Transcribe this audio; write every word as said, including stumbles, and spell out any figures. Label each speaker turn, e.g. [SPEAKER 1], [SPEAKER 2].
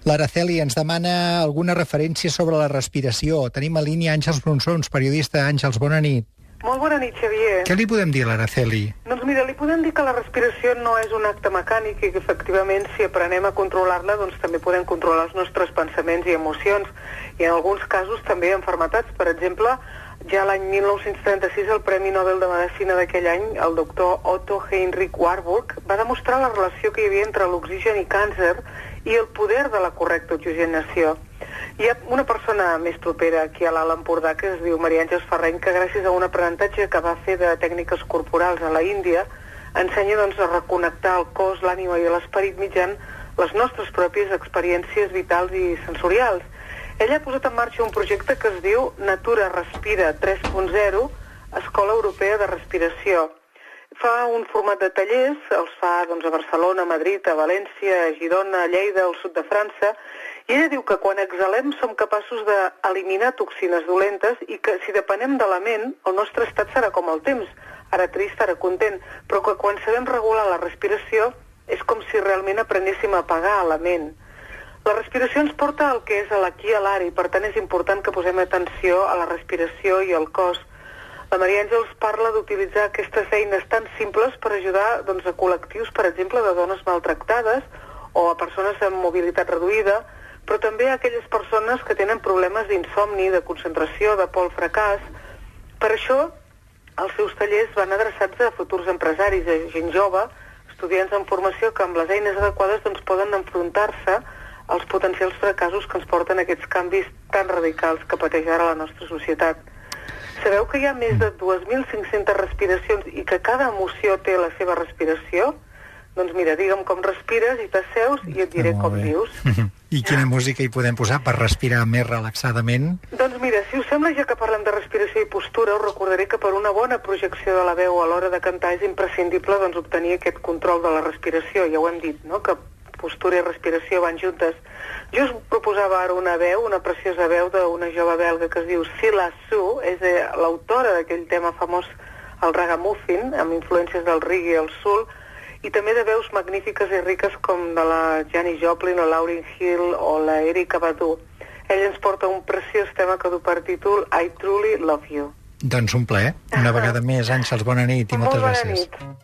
[SPEAKER 1] L'Araceli ens demana alguna referència sobre la respiració. Tenim a línia Àngels Bronsons, periodista. Àngels, bona nit.
[SPEAKER 2] Molt bona nit, Xavier.
[SPEAKER 1] Què li podem dir a l'Araceli?
[SPEAKER 2] Doncs mira, li podem dir que la respiració no és un acte mecànic i que efectivament si aprenem a controlar-la doncs també podem controlar els nostres pensaments i emocions. I en alguns casos també enfermetats. Per exemple, ja l'any mil nou-cents trenta-sis el Premi Nobel de Medicina d'aquell any, el doctor Otto Heinrich Warburg, va demostrar la relació que hi havia entre l'oxigen i càncer i el poder de la correcta oxigenació. Hi ha una persona més propera aquí a l'Alt Empordà que es diu Maria Àngels Ferreny, que gràcies a un aprenentatge que va fer de tècniques corporals a la Índia ensenya doncs, a reconnectar el cos, l'ànima i l'esperit mitjançant les nostres pròpies experiències vitals i sensorials. Ella ha posat en marxa un projecte que es diu Natura Respira tres punt zero, Escola Europea de Respiració. Fa un format de tallers, els fa doncs, a Barcelona, a Madrid, a València, a Girona, a Lleida, al sud de França, i ella diu que quan exhalem som capaços d'eliminar toxines dolentes i que si depenem de la ment, el nostre estat serà com el temps, ara trist, ara content, però que quan sabem regular la respiració és com si realment aprenéssim a apagar la ment. La respiració ens porta al que és a l'aquí i a l'ara i per tant és important que posem atenció a la respiració i al cos. La Maria Àngels parla d'utilitzar aquestes eines tan simples per ajudar doncs, a col·lectius, per exemple, de dones maltractades o a persones amb mobilitat reduïda, però també a aquelles persones que tenen problemes d'insomni, de concentració, de por al fracàs. Per això, els seus tallers van adreçats a futurs empresaris, a gent jove, estudiants en formació que amb les eines adequades doncs, poden enfrontar-se als potencials fracassos que ens porten aquests canvis tan radicals que pateix ara la nostra societat. Sabeu que hi ha més de dos mil cinc-centes respiracions i que cada emoció té la seva respiració? Doncs mira, digue'm com respires i t'asseus i et diré com dius.
[SPEAKER 1] I quina música hi podem posar per respirar més relaxadament?
[SPEAKER 2] Doncs mira, si us sembla, ja que parlem de respiració i postura, us recordaré que per una bona projecció de la veu a l'hora de cantar és imprescindible doncs, obtenir aquest control de la respiració. Ja ho hem dit, no?, que postura i respiració van juntes. Jo us proposava ara una veu, una preciosa veu d'una jove belga que es diu Sila Su, és l'autora d'aquell tema famós, el ragamuffin, amb influències del reggae i el soul, i també de veus magnífiques i riques com de la Janis Joplin, o Lauryn Hill o la Erykah Badu. Ella ens porta un preciós tema que du per títol I Truly Love You.
[SPEAKER 1] Doncs un plaer. Una vegada més, Àngels, bona nit i moltes gràcies.
[SPEAKER 2] Molt bona nit.